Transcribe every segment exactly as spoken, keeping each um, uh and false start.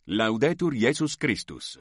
Laudetur Jesus Christus.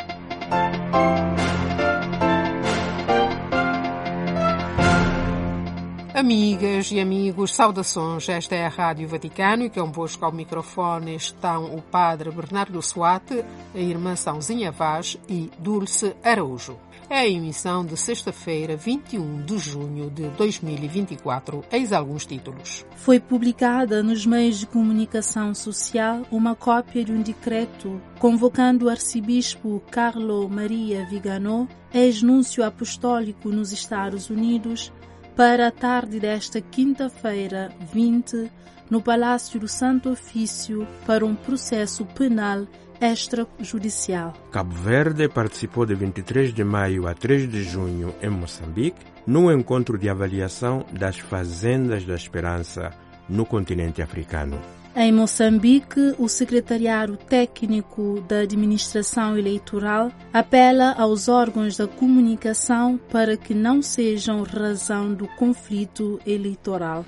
Amigas e amigos, saudações. Esta é a Rádio Vaticano e convosco ao microfone estão o Padre Bernardo Suate, a Irmã Sãozinha Vaz e Dulce Araújo. É a emissão de sexta-feira, vinte e um de junho de dois mil e vinte e quatro. Eis alguns títulos. Foi publicada nos meios de comunicação social uma cópia de um decreto convocando o arcebispo Carlo Maria Viganò, ex-núncio apostólico nos Estados Unidos, para a tarde desta quinta-feira, vinte, no Palácio do Santo Ofício, para um processo penal extrajudicial. Cabo Verde participou de vinte e três de maio a três de junho em Moçambique, no encontro de avaliação das Fazendas da Esperança no continente africano. Em Moçambique, o Secretariado Técnico da Administração Eleitoral apela aos órgãos da comunicação para que não sejam razão do conflito eleitoral.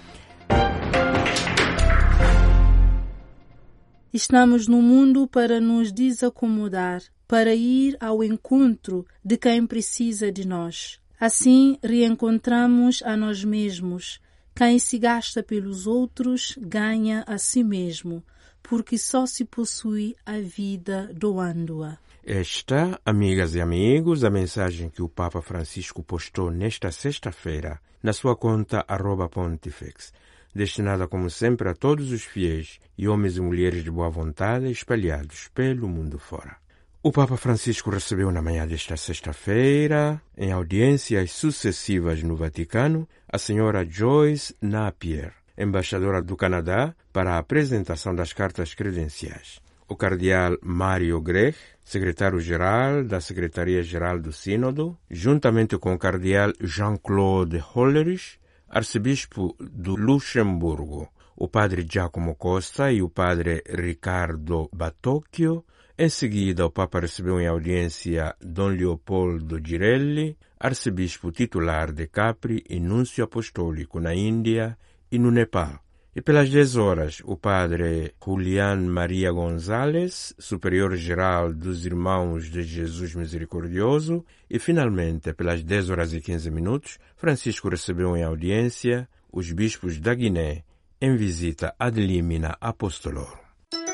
Estamos no mundo para nos desacomodar, para ir ao encontro de quem precisa de nós. Assim, reencontramos a nós mesmos. Quem se gasta pelos outros ganha a si mesmo, porque só se possui a vida doando-a. Esta, amigas e amigos, a mensagem que o Papa Francisco postou nesta sexta-feira na sua conta arroba pontifex, destinada como sempre a todos os fiéis e homens e mulheres de boa vontade espalhados pelo mundo fora. O Papa Francisco recebeu na manhã desta sexta-feira, em audiências sucessivas no Vaticano, a senhora Joyce Napier, embaixadora do Canadá, para a apresentação das cartas credenciais. O cardeal Mário Grech, secretário-geral da Secretaria-Geral do Sínodo, juntamente com o cardeal Jean-Claude Hollerich, arcebispo do Luxemburgo, o padre Giacomo Costa e o padre Ricardo Batocchio. Em seguida, o Papa recebeu em audiência Dom Leopoldo Girelli, arcebispo titular de Capri e núncio apostólico na Índia e no Nepal. E pelas dez horas, o padre Julián Maria González, superior-geral dos Irmãos de Jesus Misericordioso. E, finalmente, pelas dez horas e quinze minutos, Francisco recebeu em audiência os bispos da Guiné em visita ad limina apostolorum.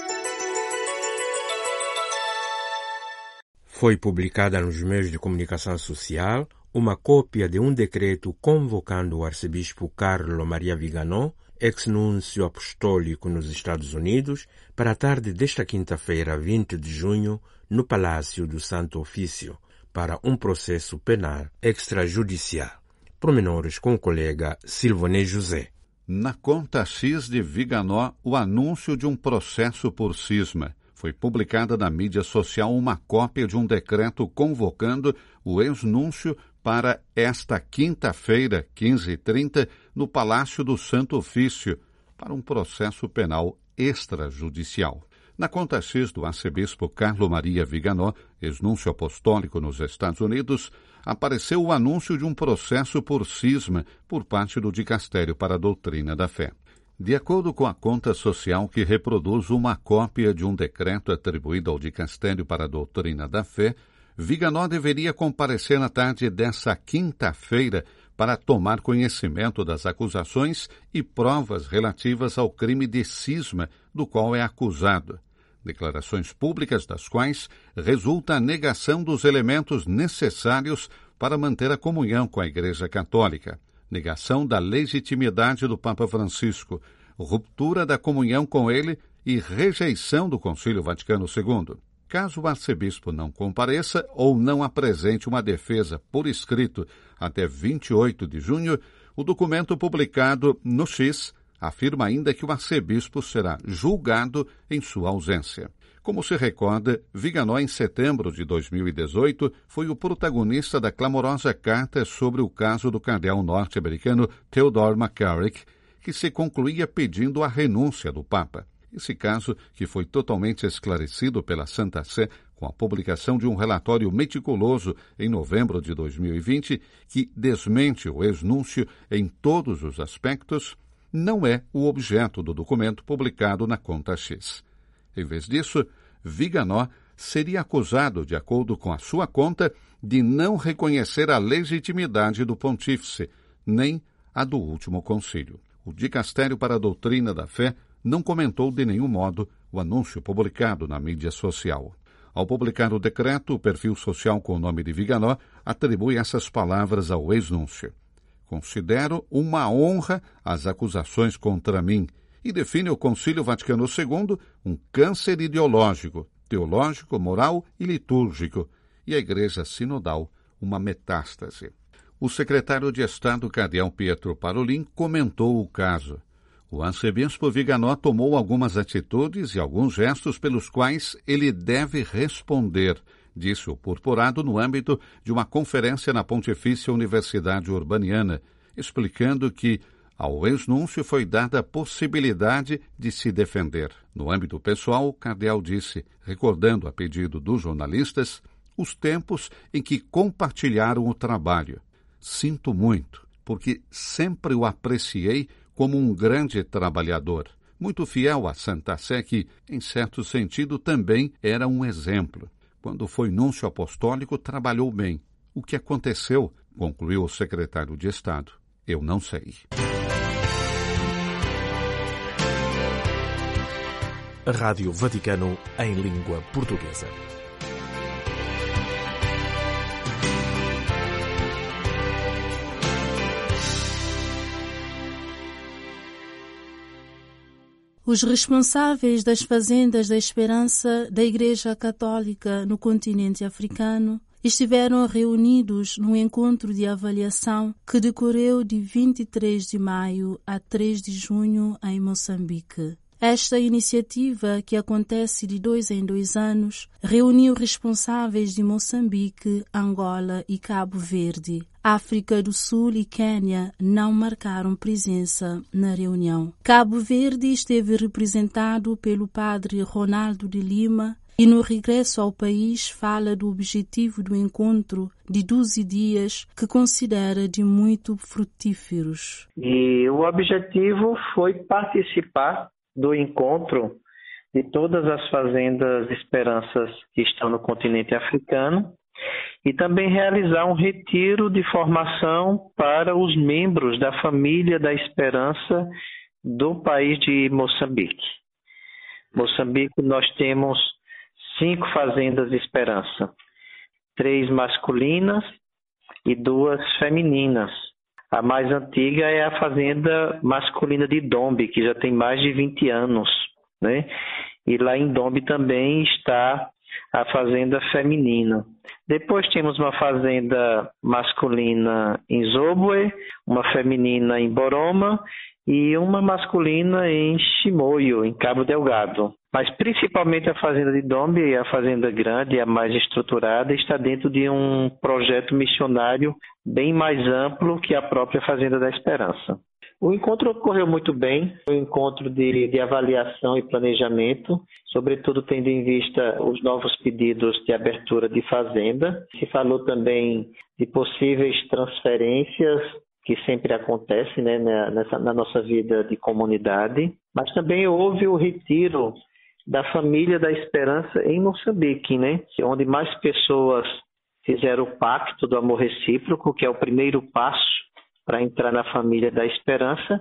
Foi publicada nos meios de comunicação social uma cópia de um decreto convocando o arcebispo Carlo Maria Viganò, ex-núncio apostólico nos Estados Unidos, para a tarde desta quinta-feira, vinte de junho, no Palácio do Santo Ofício, para um processo penal extrajudicial. Pormenores com o colega Silvonê José. Na conta X de Viganò, o anúncio de um processo por cisma. Foi publicada na mídia social uma cópia de um decreto convocando o ex-núncio para esta quinta-feira, quinze e trinta, no Palácio do Santo Ofício, para um processo penal extrajudicial. Na conta X do arcebispo Carlo Maria Viganò, ex-núncio apostólico nos Estados Unidos, apareceu o anúncio de um processo por cisma por parte do Dicastério para a Doutrina da Fé. De acordo com a conta social que reproduz uma cópia de um decreto atribuído ao Dicastério para a Doutrina da Fé, Viganò deveria comparecer na tarde dessa quinta-feira para tomar conhecimento das acusações e provas relativas ao crime de cisma do qual é acusado. Declarações públicas das quais resulta a negação dos elementos necessários para manter a comunhão com a Igreja Católica. Negação da legitimidade do Papa Francisco, ruptura da comunhão com ele e rejeição do Concílio Vaticano segundo. Caso o arcebispo não compareça ou não apresente uma defesa por escrito até vinte e oito de junho, o documento publicado no X afirma ainda que o arcebispo será julgado em sua ausência. Como se recorda, Viganò, em setembro de dois mil e dezoito, foi o protagonista da clamorosa carta sobre o caso do cardeal norte-americano Theodore McCarrick, que se concluía pedindo a renúncia do Papa. Esse caso, que foi totalmente esclarecido pela Santa Sé com a publicação de um relatório meticuloso em novembro de dois mil e vinte, que desmente o ex-núncio em todos os aspectos, não é o objeto do documento publicado na conta X. Em vez disso, Viganò seria acusado, de acordo com a sua conta, de não reconhecer a legitimidade do pontífice, nem a do último concílio. O Dicastério para a Doutrina da Fé não comentou de nenhum modo o anúncio publicado na mídia social. Ao publicar o decreto, o perfil social com o nome de Viganò atribui essas palavras ao ex-núncio. Considero uma honra as acusações contra mim e define o Concílio Vaticano segundo um câncer ideológico, teológico, moral e litúrgico, e a Igreja Sinodal uma metástase. O secretário de Estado, cardeal Pietro Parolin, comentou o caso. O arcebispo Viganò tomou algumas atitudes e alguns gestos pelos quais ele deve responder, disse o purpurado no âmbito de uma conferência na Pontifícia Universidade Urbaniana, explicando que ao ex-núncio foi dada a possibilidade de se defender. No âmbito pessoal, o cardeal disse, recordando a pedido dos jornalistas, os tempos em que compartilharam o trabalho. Sinto muito, porque sempre o apreciei como um grande trabalhador, muito fiel à Santa Sé que, em certo sentido, também era um exemplo. Quando foi núncio apostólico, trabalhou bem. O que aconteceu, concluiu o secretário de Estado, eu não sei. A Rádio Vaticano em língua portuguesa. Os responsáveis das Fazendas da Esperança da Igreja Católica no continente africano estiveram reunidos num encontro de avaliação que decorreu de vinte e três de maio a três de junho em Moçambique. Esta iniciativa, que acontece de dois em dois anos, reuniu responsáveis de Moçambique, Angola e Cabo Verde. África do Sul e Quênia não marcaram presença na reunião. Cabo Verde esteve representado pelo padre Ronaldo de Lima e no regresso ao país fala do objetivo do encontro de doze dias que considera de muito frutíferos. E o objetivo foi participar do encontro de todas as fazendas Esperanças que estão no continente africano e também realizar um retiro de formação para os membros da família da Esperança do país de Moçambique. Moçambique nós temos cinco fazendas Esperança, três masculinas e duas femininas. A mais antiga é a fazenda masculina de Dombe, que já tem mais de vinte anos, né? E lá em Dombe também está a fazenda feminina. Depois temos uma fazenda masculina em Zobwe, uma feminina em Boroma e uma masculina em Chimoio, em Cabo Delgado. Mas principalmente a fazenda de Dombe, a fazenda grande, a mais estruturada, está dentro de um projeto missionário bem mais amplo que a própria Fazenda da Esperança. O encontro ocorreu muito bem, foi um encontro de, de avaliação e planejamento, sobretudo tendo em vista os novos pedidos de abertura de fazenda. Se falou também de possíveis transferências, que sempre acontece, né, nessa, na nossa vida de comunidade, mas também houve o retiro da família da Esperança em Moçambique, né, onde mais pessoas fizeram o pacto do amor recíproco, que é o primeiro passo para entrar na família da Esperança,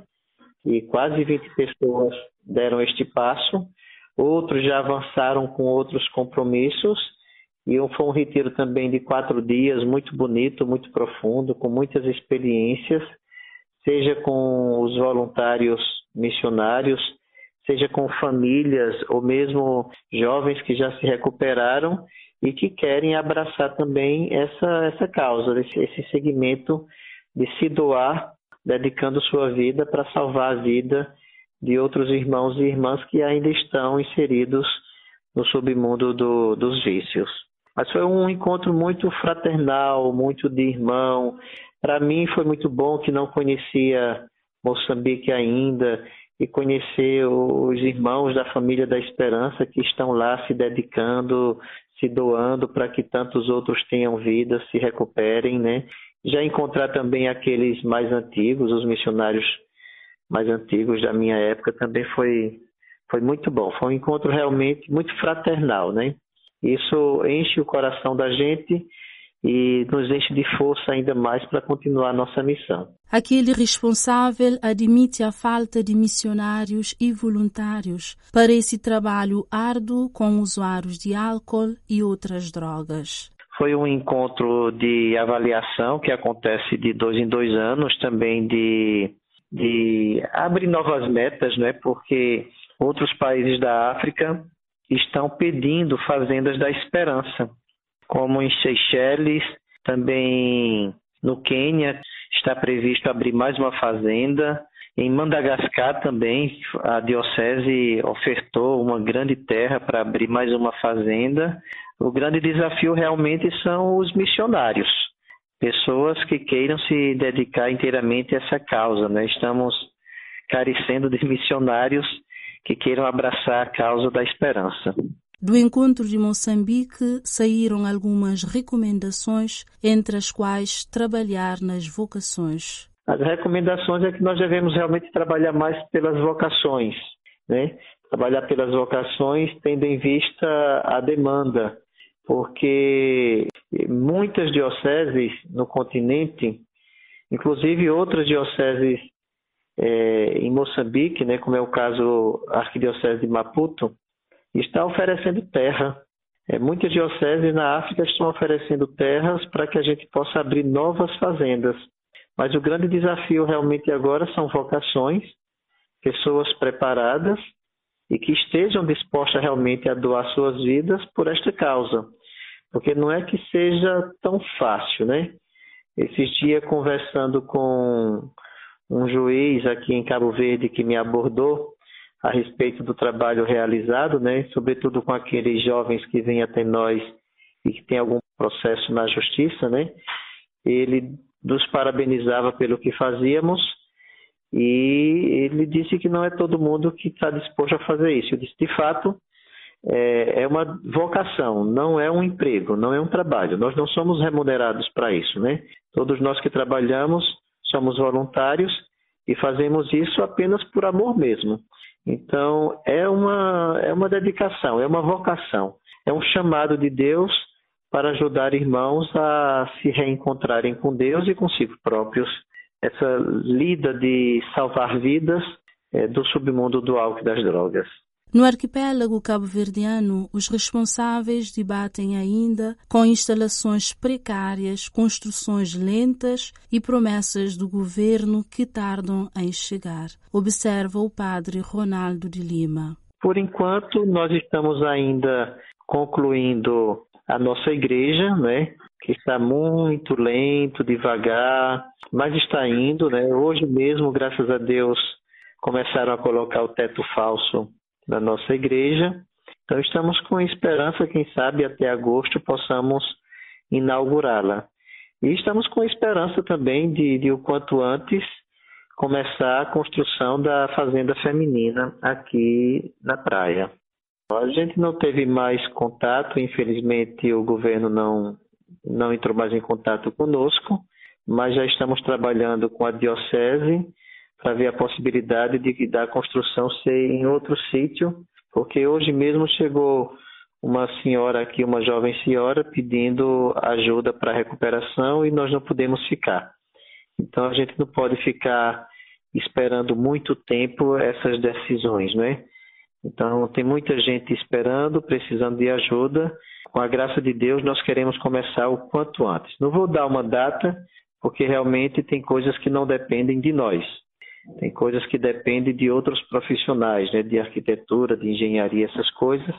e quase vinte pessoas deram este passo. Outros já avançaram com outros compromissos, e foi um retiro também de quatro dias, muito bonito, muito profundo, com muitas experiências, seja com os voluntários missionários, seja com famílias ou mesmo jovens que já se recuperaram e que querem abraçar também essa, essa causa, esse, esse segmento de se doar, dedicando sua vida para salvar a vida de outros irmãos e irmãs que ainda estão inseridos no submundo do, dos vícios. Mas foi um encontro muito fraternal, muito de irmão. Para mim foi muito bom, que não conhecia Moçambique ainda, e conhecer os irmãos da família da Esperança que estão lá se dedicando, se doando para que tantos outros tenham vida, se recuperem, né? Já encontrar também aqueles mais antigos, os missionários mais antigos da minha época, também foi, Foi muito bom, foi um encontro realmente muito fraternal, né? Isso enche o coração da gente e nos enche de força ainda mais para continuar a nossa missão. Aquele responsável admite a falta de missionários e voluntários para esse trabalho árduo com usuários de álcool e outras drogas. Foi um encontro de avaliação que acontece de dois em dois anos, também de, de abrir novas metas, né? Porque outros países da África estão pedindo fazendas da esperança, como em Seychelles, também no Quênia está previsto abrir mais uma fazenda. Em Madagascar também a diocese ofertou uma grande terra para abrir mais uma fazenda. O grande desafio realmente são os missionários, pessoas que queiram se dedicar inteiramente a essa causa, né? Estamos carecendo de missionários que queiram abraçar a causa da esperança. Do encontro de Moçambique saíram algumas recomendações, entre as quais trabalhar nas vocações. As recomendações é que nós devemos realmente trabalhar mais pelas vocações, né? Trabalhar pelas vocações tendo em vista a demanda, porque muitas dioceses no continente, inclusive outras dioceses é, em Moçambique, né, como é o caso da Arquidiocese de Maputo, está oferecendo terra. É, muitas dioceses na África estão oferecendo terras para que a gente possa abrir novas fazendas. Mas o grande desafio realmente agora são vocações, pessoas preparadas e que estejam dispostas realmente a doar suas vidas por esta causa. Porque não é que seja tão fácil, né? Esses dias, conversando com um juiz aqui em Cabo Verde que me abordou a respeito do trabalho realizado, né? Sobretudo com aqueles jovens que vêm até nós e que tem algum processo na justiça, né? Ele nos parabenizava pelo que fazíamos e ele disse que não é todo mundo que está disposto a fazer isso. Eu disse, de fato, é, é uma vocação, não é um emprego, não é um trabalho. Nós não somos remunerados para isso, né? Todos nós que trabalhamos somos voluntários e fazemos isso apenas por amor mesmo. Então, é uma, é uma dedicação, é uma vocação, é um chamado de Deus para ajudar irmãos a se reencontrarem com Deus e consigo próprios. Essa lida de salvar vidas é, do submundo do álcool e das drogas. No arquipélago cabo-verdiano, os responsáveis debatem ainda com instalações precárias, construções lentas e promessas do governo que tardam em chegar. Observa o padre Ronaldo de Lima. Por enquanto, nós estamos ainda concluindo a nossa igreja, né, que está muito lento, devagar, mas está indo, né? Hoje mesmo, graças a Deus, começaram a colocar o teto falso da nossa igreja. Então estamos com esperança, quem sabe até agosto possamos inaugurá-la. E estamos com esperança também de, de o quanto antes começar a construção da fazenda feminina aqui na praia. A gente não teve mais contato, infelizmente o governo não, não entrou mais em contato conosco, mas já estamos trabalhando com a diocese para ver a possibilidade de da construção ser em outro sítio, porque hoje mesmo chegou uma senhora aqui, uma jovem senhora, pedindo ajuda para a recuperação e nós não podemos ficar. Então a gente não pode ficar esperando muito tempo essas decisões, né? Então tem muita gente esperando, precisando de ajuda. Com a graça de Deus nós queremos começar o quanto antes. Não vou dar uma data, porque realmente tem coisas que não dependem de nós. Tem coisas que dependem de outros profissionais, né, de arquitetura, de engenharia, essas coisas,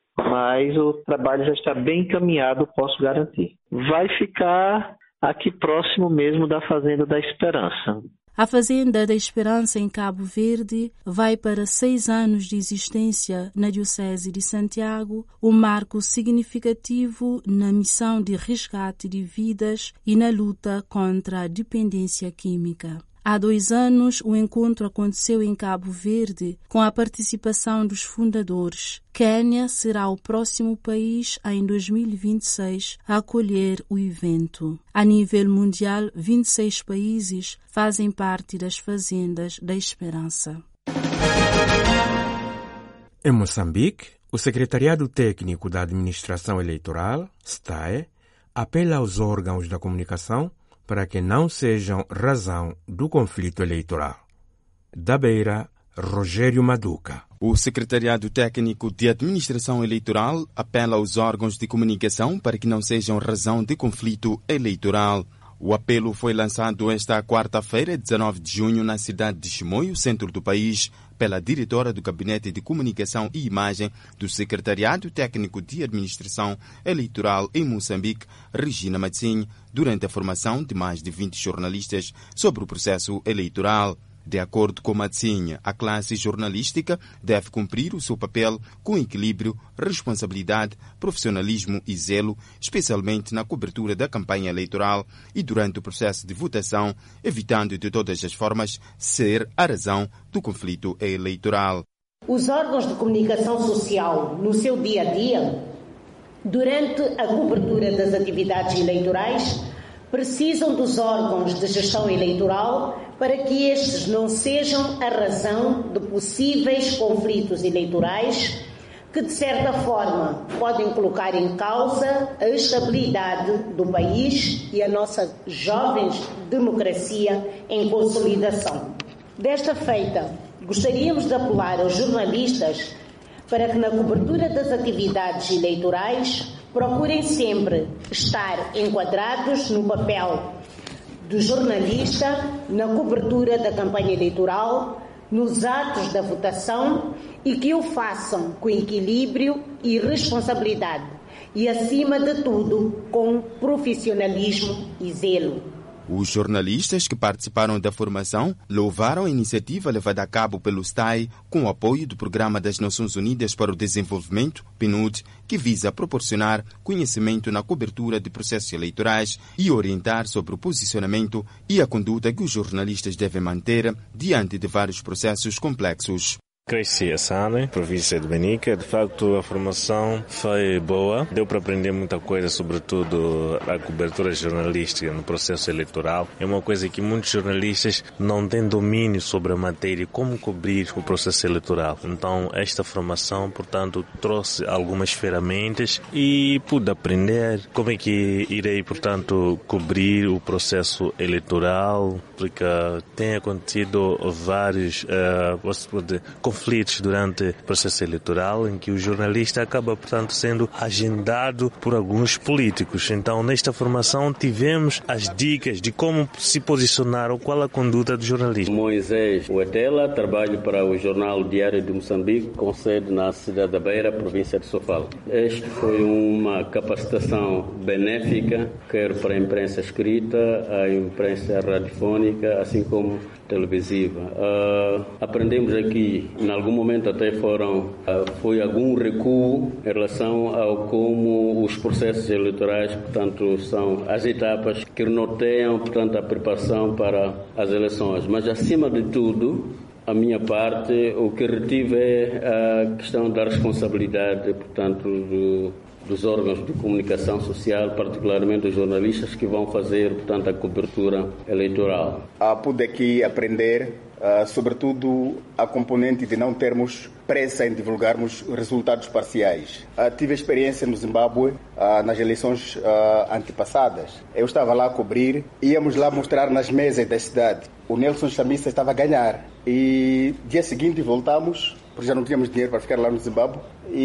mas o trabalho já está bem encaminhado, posso garantir. Vai ficar aqui próximo mesmo da Fazenda da Esperança. A Fazenda da Esperança em Cabo Verde vai para seis anos de existência na Diocese de Santiago, um marco significativo na missão de resgate de vidas e na luta contra a dependência química. Há dois anos, o encontro aconteceu em Cabo Verde com a participação dos fundadores. Quênia será o próximo país em dois mil e vinte e seis a acolher o evento. A nível mundial, vinte e seis países fazem parte das Fazendas da Esperança. Em Moçambique, o Secretariado Técnico da Administração Eleitoral, S T A E, apela aos órgãos da comunicação para que não sejam razão do conflito eleitoral. Da Beira, Rogério Maduca. O Secretariado Técnico de Administração Eleitoral apela aos órgãos de comunicação para que não sejam razão de conflito eleitoral. O apelo foi lançado esta quarta-feira, dezenove de junho, na cidade de Chimoio, centro do país, pela diretora do Gabinete de Comunicação e Imagem do Secretariado Técnico de Administração Eleitoral em Moçambique, Regina Matsinho, durante a formação de mais de vinte jornalistas sobre o processo eleitoral. De acordo com Matsinha, a classe jornalística deve cumprir o seu papel com equilíbrio, responsabilidade, profissionalismo e zelo, especialmente na cobertura da campanha eleitoral e durante o processo de votação, evitando de todas as formas ser a razão do conflito eleitoral. Os órgãos de comunicação social, no seu dia a dia, durante a cobertura das atividades eleitorais, precisam dos órgãos de gestão eleitoral para que estes não sejam a razão de possíveis conflitos eleitorais que, de certa forma, podem colocar em causa a estabilidade do país e a nossa jovem democracia em consolidação. Desta feita, gostaríamos de apelar aos jornalistas para que, na cobertura das atividades eleitorais, procurem sempre estar enquadrados no papel do jornalista na cobertura da campanha eleitoral, nos atos da votação e que o façam com equilíbrio e responsabilidade e, acima de tudo, com profissionalismo e zelo. Os jornalistas que participaram da formação louvaram a iniciativa levada a cabo pelo S T A E com o apoio do Programa das Nações Unidas para o Desenvolvimento, P N U D, que visa proporcionar conhecimento na cobertura de processos eleitorais e orientar sobre o posicionamento e a conduta que os jornalistas devem manter diante de vários processos complexos. Cresci esse ano, província de Benica. De facto, a formação foi boa. Deu para aprender muita coisa, sobretudo a cobertura jornalística no processo eleitoral. É uma coisa que muitos jornalistas não têm domínio sobre a matéria, como cobrir o processo eleitoral. Então, esta formação, portanto, trouxe algumas ferramentas e pude aprender como é que irei, portanto, cobrir o processo eleitoral, porque tem acontecido vários uh, conflitos durante o processo eleitoral em que o jornalista acaba, portanto, sendo agendado por alguns políticos. Então, nesta formação, tivemos as dicas de como se posicionar ou qual a conduta do jornalista. Moisés Uetela, trabalho para o Jornal Diário de Moçambique, com sede na cidade da Beira, província de Sofala. Este foi uma capacitação benéfica, quer para a imprensa escrita, a imprensa radiofónica, assim como televisiva. Uh, aprendemos aqui, em algum momento até foram, uh, foi algum recuo em relação ao como os processos eleitorais, portanto, são as etapas que norteiam, portanto, a preparação para as eleições. Mas, acima de tudo, a minha parte, o que retive é a questão da responsabilidade, portanto, do dos órgãos de comunicação social, particularmente os jornalistas que vão fazer, portanto, a cobertura eleitoral. Ah, pude aqui aprender, ah, sobretudo, a componente de não termos pressa em divulgarmos resultados parciais. Ah, tive experiência no Zimbábue, ah, nas eleições ah, antepassadas. Eu estava lá a cobrir, íamos lá mostrar nas mesas da cidade. O Nelson Chamisa estava a ganhar e dia seguinte voltamos, porque já não tínhamos dinheiro para ficar lá no Zimbábue,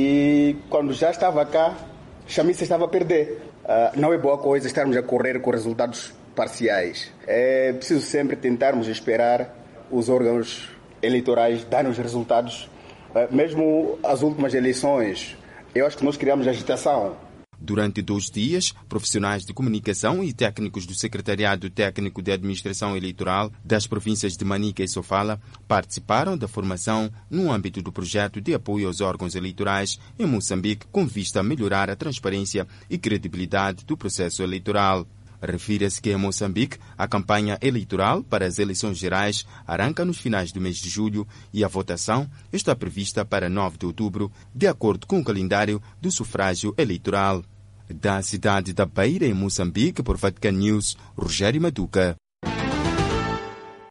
e quando já estava cá, Chamisa estava a perder. Uh, não é boa coisa estarmos a correr com resultados parciais. É preciso sempre tentarmos esperar os órgãos eleitorais darem os resultados. Uh, mesmo as últimas eleições, eu acho que nós criamos agitação. Durante dois dias, profissionais de comunicação e técnicos do Secretariado Técnico de Administração Eleitoral das províncias de Manica e Sofala participaram da formação no âmbito do projeto de apoio aos órgãos eleitorais em Moçambique com vista a melhorar a transparência e credibilidade do processo eleitoral. Refira-se que em Moçambique a campanha eleitoral para as eleições gerais arranca nos finais do mês de julho e a votação está prevista para nove de outubro, de acordo com o calendário do sufrágio eleitoral. Da cidade da Beira, em Moçambique, por Vatican News, Rogério Maduca.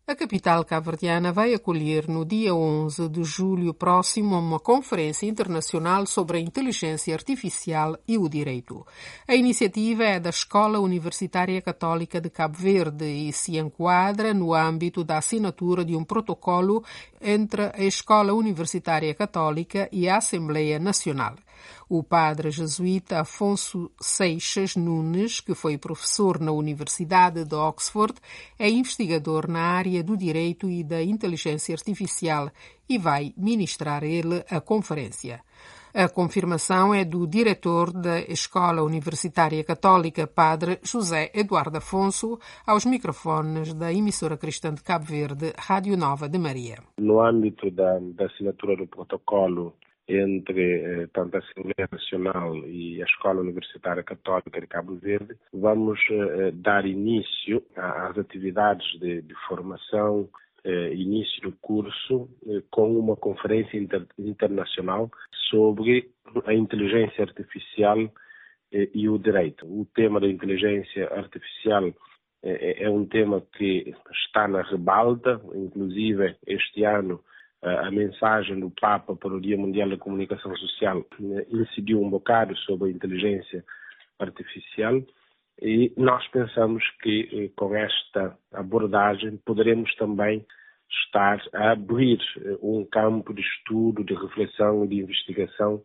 A capital cabo-verdiana vai acolher no dia onze de julho próximo uma conferência internacional sobre a inteligência artificial e o direito. A iniciativa é da Escola Universitária Católica de Cabo Verde e se enquadra no âmbito da assinatura de um protocolo entre a Escola Universitária Católica e a Assembleia Nacional. O padre jesuíta Afonso Seixas Nunes, que foi professor na Universidade de Oxford, é investigador na área do direito e da inteligência artificial e vai ministrar ele a conferência. A confirmação é do diretor da Escola Universitária Católica, padre José Eduardo Afonso, aos microfones da emissora cristã de Cabo Verde, Rádio Nova de Maria. No âmbito da, da assinatura do protocolo entre eh, tanto a Assembleia Nacional e a Escola Universitária Católica de Cabo Verde, vamos eh, dar início às atividades de, de formação, eh, início do curso, eh, com uma conferência inter, internacional sobre a inteligência artificial eh, e o direito. O tema da inteligência artificial eh, é um tema que está na rebalda, inclusive este ano a mensagem do Papa para o Dia Mundial da Comunicação Social incidiu um bocado sobre a inteligência artificial e nós pensamos que com esta abordagem poderemos também estar a abrir um campo de estudo, de reflexão e de investigação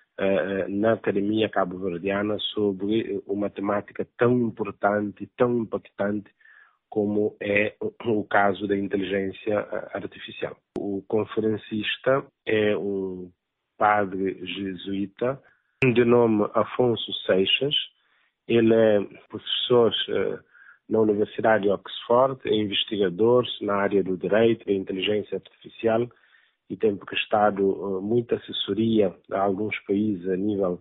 na Academia Cabo-Verdiana sobre uma temática tão importante e tão impactante como é o caso da inteligência artificial. O conferencista é um padre jesuíta de nome Afonso Seixas. Ele é professor na Universidade de Oxford, é investigador na área do direito e da inteligência artificial e tem prestado muita assessoria a alguns países a nível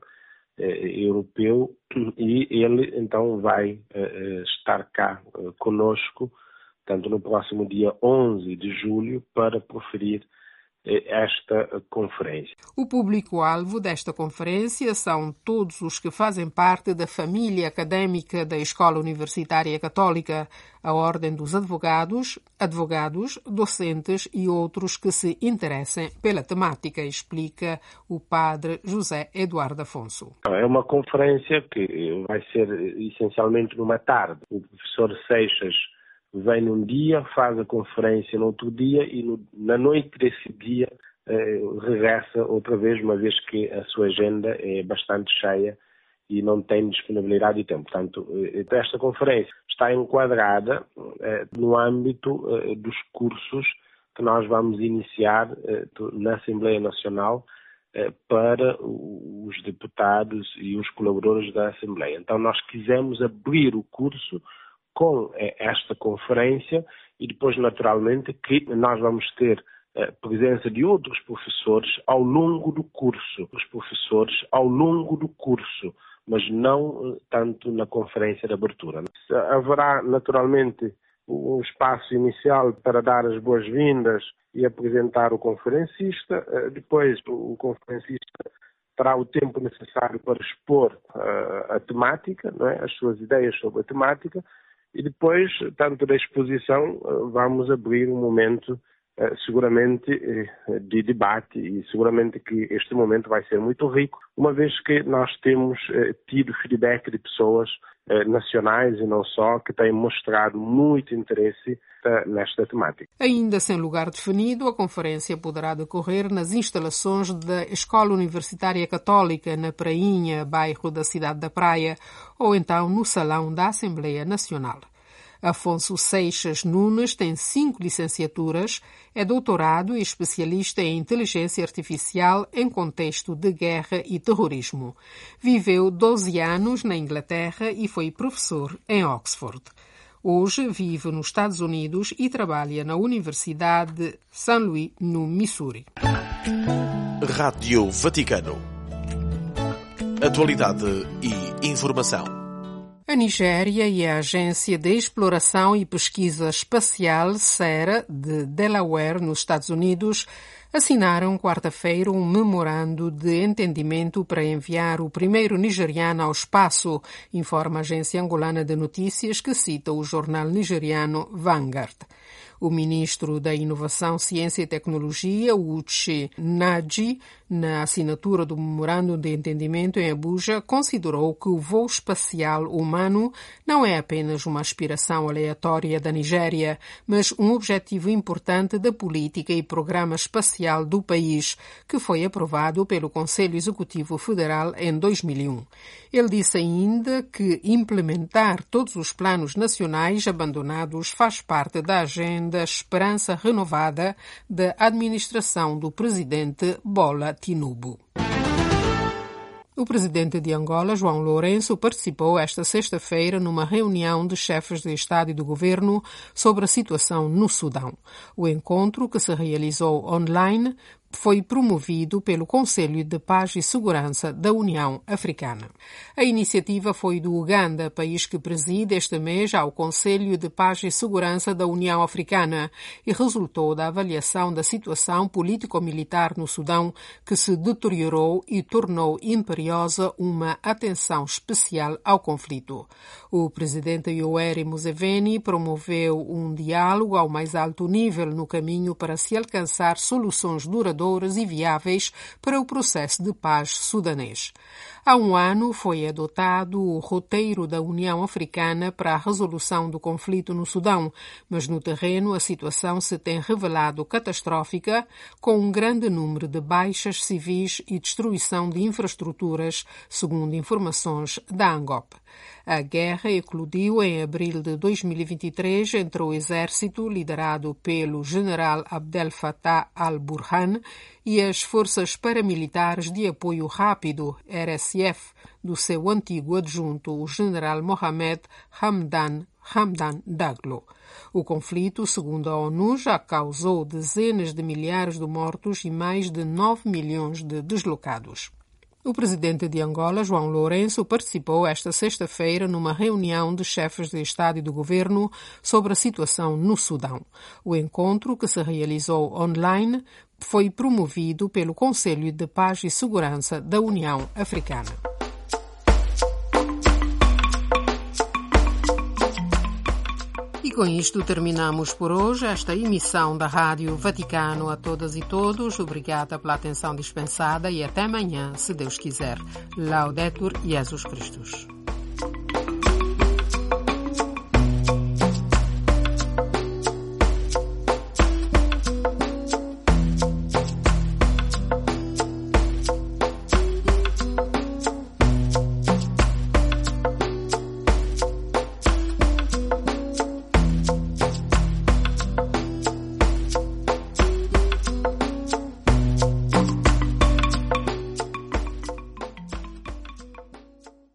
europeu e ele então vai uh, estar cá uh, conosco, tanto no próximo dia onze de julho, para proferir uh, esta conferência. O público-alvo desta conferência são todos os que fazem parte da família académica da Escola Universitária Católica, a Ordem dos Advogados, advogados, docentes e outros que se interessem pela temática, explica o padre José Eduardo Afonso. É uma conferência que vai ser essencialmente numa tarde. O professor Seixas vem num dia, faz a conferência no outro dia e no, na noite desse dia eh, regressa outra vez, uma vez que a sua agenda é bastante cheia e não tem disponibilidade de tempo. Portanto, esta conferência está enquadrada eh, no âmbito eh, dos cursos que nós vamos iniciar eh, na Assembleia Nacional eh, para os deputados e os colaboradores da Assembleia. Então, nós quisemos abrir o curso com eh, esta conferência e depois, naturalmente, que nós vamos ter a presença de outros professores ao longo do curso, os professores ao longo do curso, mas não tanto na conferência de abertura. Haverá, naturalmente, um espaço inicial para dar as boas-vindas e apresentar o conferencista. Depois, o conferencista terá o tempo necessário para expor a, a temática, não é? As suas ideias sobre a temática, e depois, tanto da exposição, vamos abrir um momento seguramente de debate e seguramente que este momento vai ser muito rico, uma vez que nós temos tido feedback de pessoas nacionais e não só, que têm mostrado muito interesse nesta temática. Ainda sem lugar definido, a conferência poderá decorrer nas instalações da Escola Universitária Católica, na Prainha, bairro da Cidade da Praia, ou então no Salão da Assembleia Nacional. Afonso Seixas Nunes tem cinco licenciaturas, é doutorado e especialista em inteligência artificial em contexto de guerra e terrorismo. Viveu doze anos na Inglaterra e foi professor em Oxford. Hoje vive nos Estados Unidos e trabalha na Universidade de Saint Louis, no Missouri. Rádio Vaticano. Atualidade e informação. A Nigéria e a Agência de Exploração e Pesquisa Espacial, SERA, de Delaware, nos Estados Unidos, assinaram quarta-feira um memorando de entendimento para enviar o primeiro nigeriano ao espaço, informa a agência angolana de notícias que cita o jornal nigeriano Vanguard. O ministro da Inovação, Ciência e Tecnologia, Uche Naji, na assinatura do memorando de entendimento em Abuja, considerou que o voo espacial humano não é apenas uma aspiração aleatória da Nigéria, mas um objetivo importante da política e programa espacial do país, que foi aprovado pelo Conselho Executivo Federal em dois mil e um. Ele disse ainda que implementar todos os planos nacionais abandonados faz parte da agenda da esperança renovada da administração do presidente Bola Tinubu. O presidente de Angola, João Lourenço, participou esta sexta-feira numa reunião de chefes de Estado e do Governo sobre a situação no Sudão. O encontro, que se realizou online, foi promovido pelo Conselho de Paz e Segurança da União Africana. A iniciativa foi do Uganda, país que preside este mês ao Conselho de Paz e Segurança da União Africana, e resultou da avaliação da situação político-militar no Sudão, que se deteriorou e tornou imperiosa uma atenção especial ao conflito. O presidente Yoweri Museveni promoveu um diálogo ao mais alto nível no caminho para se alcançar soluções duradouras e viáveis para o processo de paz sudanês. Há um ano foi adotado o roteiro da União Africana para a resolução do conflito no Sudão, mas no terreno a situação se tem revelado catastrófica, com um grande número de baixas civis e destruição de infraestruturas, segundo informações da ANGOP. A guerra eclodiu em abril de dois mil e vinte e três entre o exército, liderado pelo general Abdel Fattah al-Burhan, e as forças paramilitares de apoio rápido, R S F, do seu antigo adjunto, o general Mohamed Hamdan Hamdan Daglo. O conflito, segundo a ONU, já causou dezenas de milhares de mortos e mais de nove milhões de deslocados. O presidente de Angola, João Lourenço, participou esta sexta-feira numa reunião de chefes de Estado e do Governo sobre a situação no Sudão. O encontro, que se realizou online, foi promovido pelo Conselho de Paz e Segurança da União Africana. E com isto terminamos por hoje esta emissão da Rádio Vaticano. A todas e todos, obrigada pela atenção dispensada e até amanhã, se Deus quiser. Laudetur Jesus Christus.